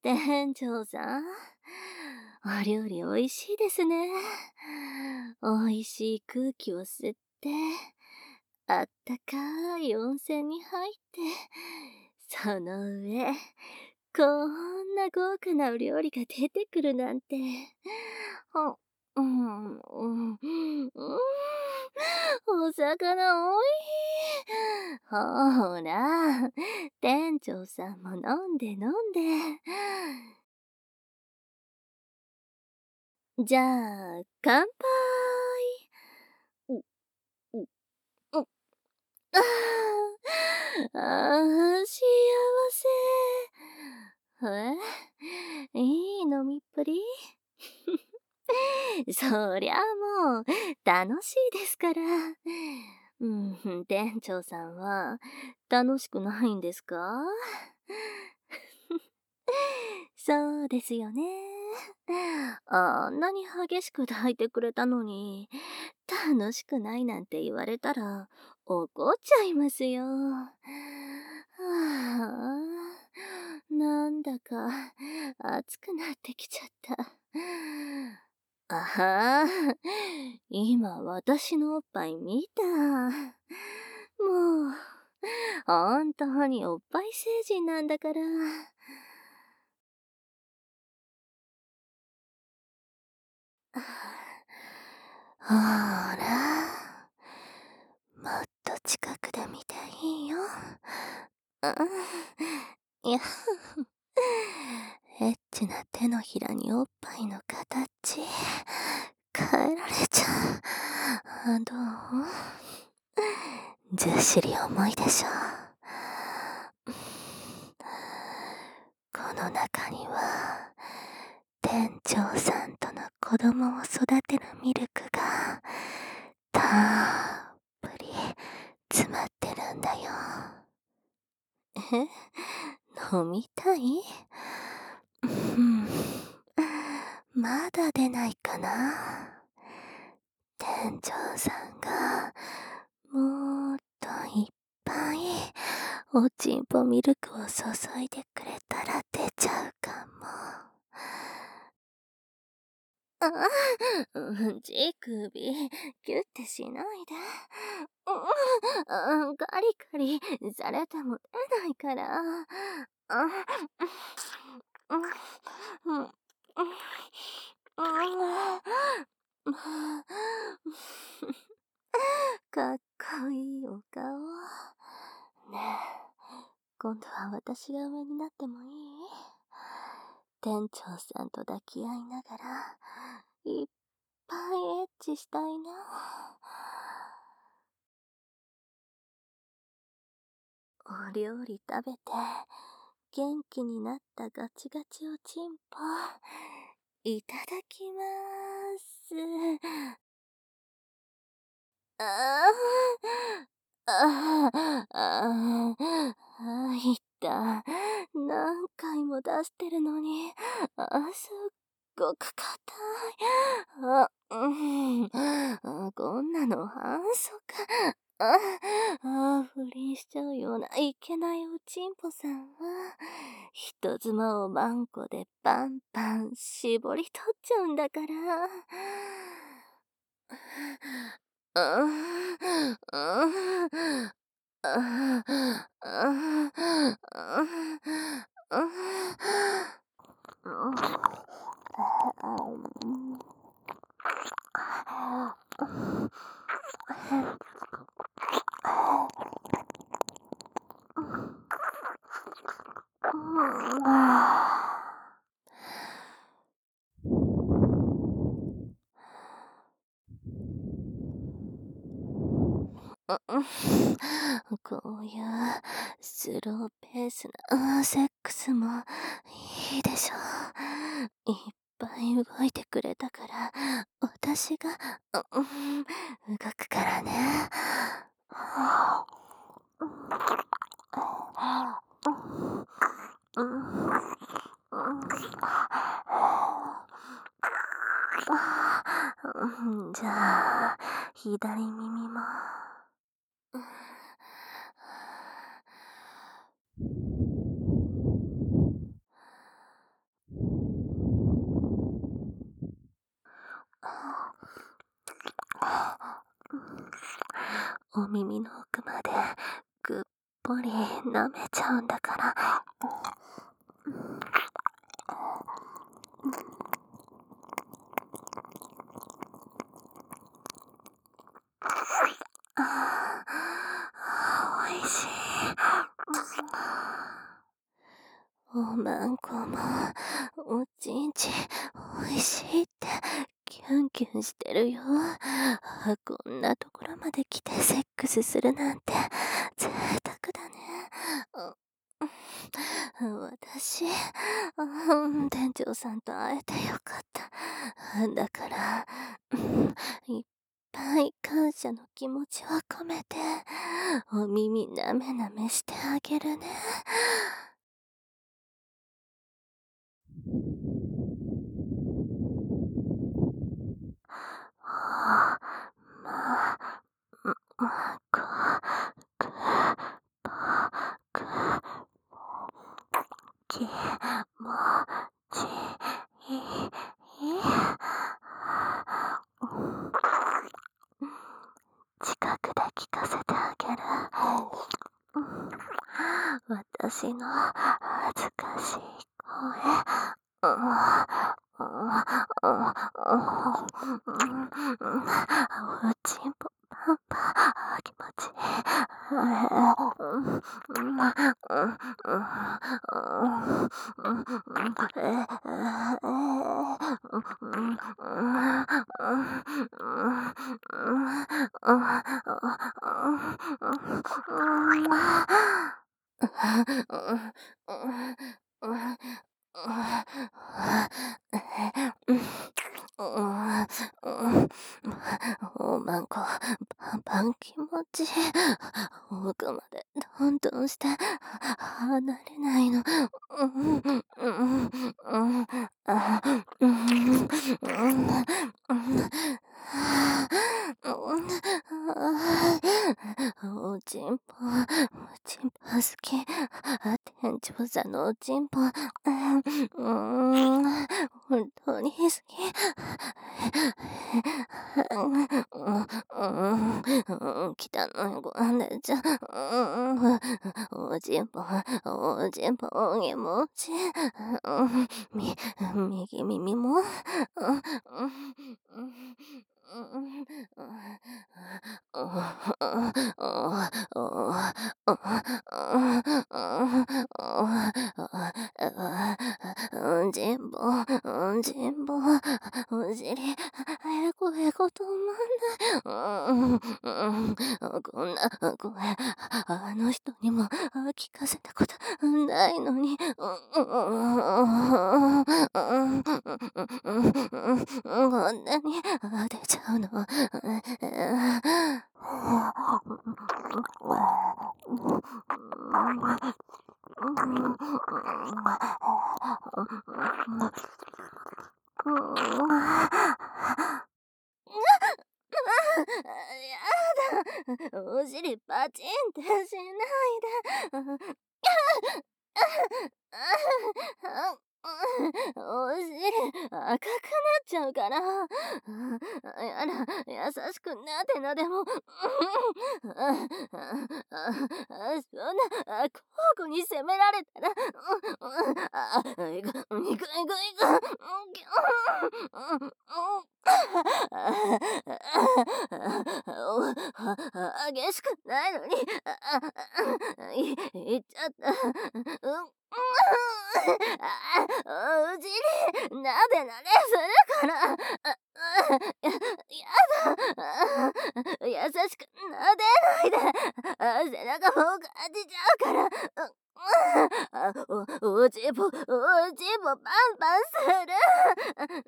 店長さん、お料理おいしいですね。おいしい空気を吸って、あったかい温泉に入って、その上、こんな豪華なお料理が出てくるなんて。あ、うん、うん、うん、お魚おいしい。ほら、店長さんも飲んで飲んで。じゃあ、乾杯。う、う、う、あ幸せ。いい飲みっぷり。そりゃもう、楽しいですから。うん、店長さんは、楽しくないんですか？そうですよね。あんなに激しく抱いてくれたのに、楽しくないなんて言われたら怒っちゃいますよ。はあ、なんだか熱くなってきちゃった。あはー、今私のおっぱい見た。もう、本当におっぱい成人なんだから。ほら、もっと近くで見ていいよ。いや、エッチな手のひらにおっぱいの形、変えられちゃう。どう？ずっしり重いでしょ。この中には、店長さんとの子供を育てるミルクが、たっぷり詰まってるんだよ。え、飲みたい？うん、まだ出ないかな。店長さんが、もっといっぱい、おちんぽミルクを注いでくれたら出ちゃうかも。ああ、乳首、ギュッてしないで。ガリガリされても出ないから。かっこいいお顔。ねえ、今度は私が上になってもいい？店長さんと抱き合いながら、いっぱいエッチしたいな。お料理食べて、元気になったガチガチおちんぽ、いただきまーす。ああ、いった。何回も出してるのに、すっごく硬い。こんなの反則。不倫しちゃうようないけないおちんぽさんは、人妻をマンコでパンパン絞り取っちゃうんだから。こういうスローペースなセックスもいいでしょう。いっぱい動いてくれたから、私が、動くからね。じゃあ、左耳も。 お耳の奥までぐっぽり舐めちゃうんだから。おいしい。おまんこもおちんちんおいしいってキュンキュンしてるよ。こんなところまで来てセックスするなんて贅沢だね。私、店長さんと会えてよかった。だから、いっぱい感謝の気持ちを込めて、お耳なめなめしてあげるね。はあ、ま、ま、く、く、ぱ、く、き、も、ち、い、近くで聞かせてあげる。私の恥ずかしい声。おちんぽパンパン気持ちいおまんこ、パンパン気持ちいい。奥までどんどんして離れないの。おちんぽ、おちんぽ好き。店長さんのおちんぽ、本当に好き。汚いご飯でちゃ、おちんぽ、おちんぽ、気持ちいい。右耳も、ちんぽ、ちんぽ、お尻、へこへことまんない。こんな声、あの人にも聞かせたことないのに。こんなに出ちゃうの。やだ。お尻パチンってしないで。お尻赤くなっちゃうから。やだ、優しくなでなでも。そんな、交互に責められたら。いく、いく、いく、いく。激しくないのに、言っちゃった。お尻、なでなでするから。やだ。優しくなでないで。背中も感じちゃうから。おちんぽ、パンパンする。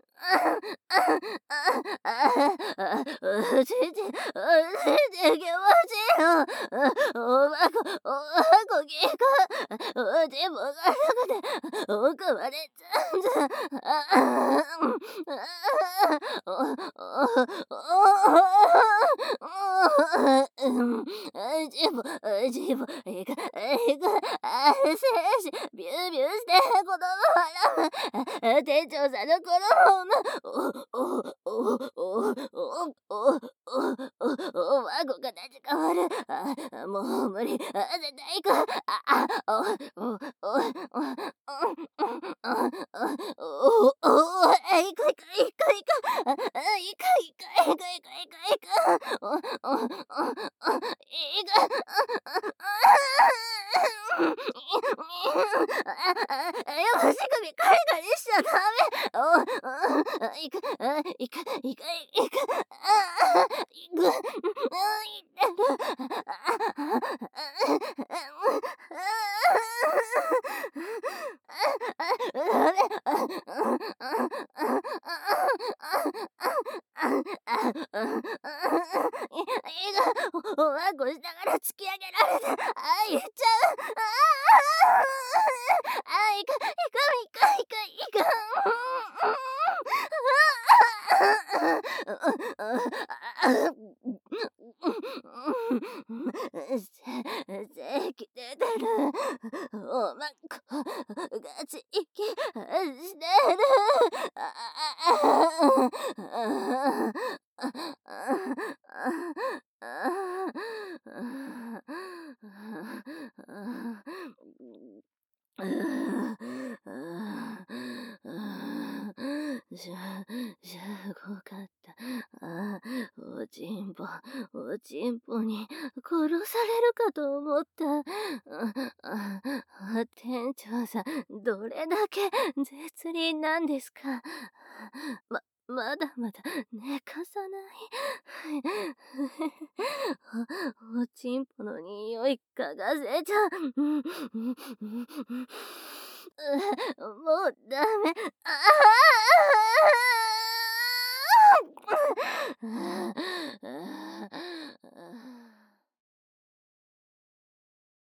おじいち、気持ちいいよ。おばこ、きく。おちんぽがなくて、奥までずんずん。ちんぽ、いく、精子、ビュービューして子供笑う。店長さんの子供をおまごが立ち変わる。 足首カリカリしちゃダメ。いく、いく、いく、いく、いく、いておまんこしながら突き上げられて、言っちゃう。いか、いか、いか、いか、いか。せき出てる。おまんこがち息してる。すごかった。おちんぽ、おちんぽに殺されるかと思った。店長さん、どれだけ絶倫なんですか。まだまだ寝かさない。おちんぽの匂い嗅がせちゃう。もうダメ。